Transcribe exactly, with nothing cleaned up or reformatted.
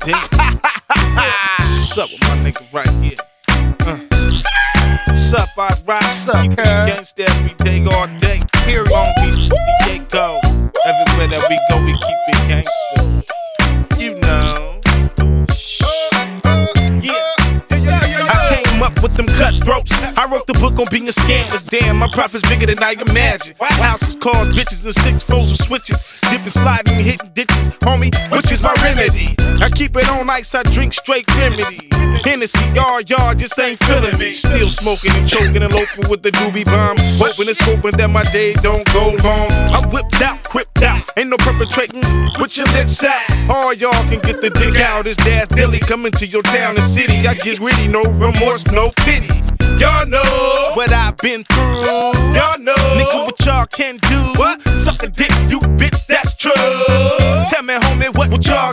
damn. What's up with my nigga right here? Uh. What's up, I rise up. Gangsta every day, all day. Here, Long Beach, Diego. Everywhere that we go, we keep it gangsta. You know. Up with them cutthroats. I wrote the book on being scammers. Damn, my profit's bigger than I imagine. Houses, cars, bitches, and six foes with switches. Dipping, sliding, hitting ditches, homie, which is my remedy. I keep it on ice, I drink straight remedy. Hennessy, yard, yard, just ain't feeling me. Still smoking and choking and loping with the doobie bomb. Hoping and scoping that my day don't go long. I'm whipped out, cripped out, ain't no perpetrating. Put your lips out, all y'all can get the dick out. It's Daz Dilly coming to your town and city. I get gritty, no remorse, no pity. Y'all know what I've been through. Y'all know, nigga, what y'all can do. What? Suck a dick, you bitch, that's true. Tell me, homie, what, what y'all